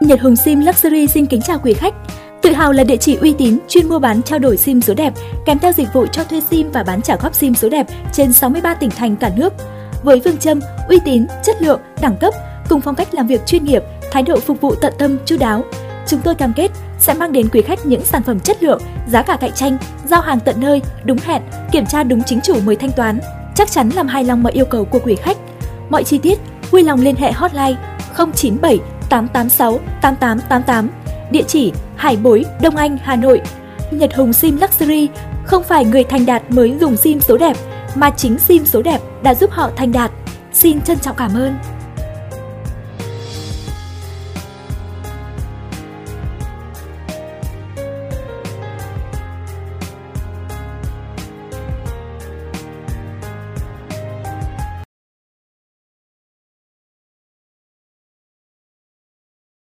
Nhật Hùng Sim Luxury xin kính chào quý khách. Tự hào là địa chỉ uy tín chuyên mua bán trao đổi sim số đẹp, kèm theo dịch vụ cho thuê sim và bán trả góp sim số đẹp trên 63 tỉnh thành cả nước. Với phương châm uy tín, chất lượng, đẳng cấp, cùng phong cách làm việc chuyên nghiệp, thái độ phục vụ tận tâm, chu đáo, chúng tôi cam kết sẽ mang đến quý khách những sản phẩm chất lượng, giá cả cạnh tranh, giao hàng tận nơi, đúng hẹn, kiểm tra đúng chính chủ mới thanh toán, chắc chắn làm hài lòng mọi yêu cầu của quý khách. Mọi chi tiết vui lòng liên hệ hotline 097 886 8888, địa chỉ Hải Bối, Đông Anh, Hà Nội. Nhật Hùng Sim Luxury không phải người thành đạt mới dùng sim số đẹp, mà chính sim số đẹp đã giúp họ thành đạt. Xin trân trọng cảm ơn.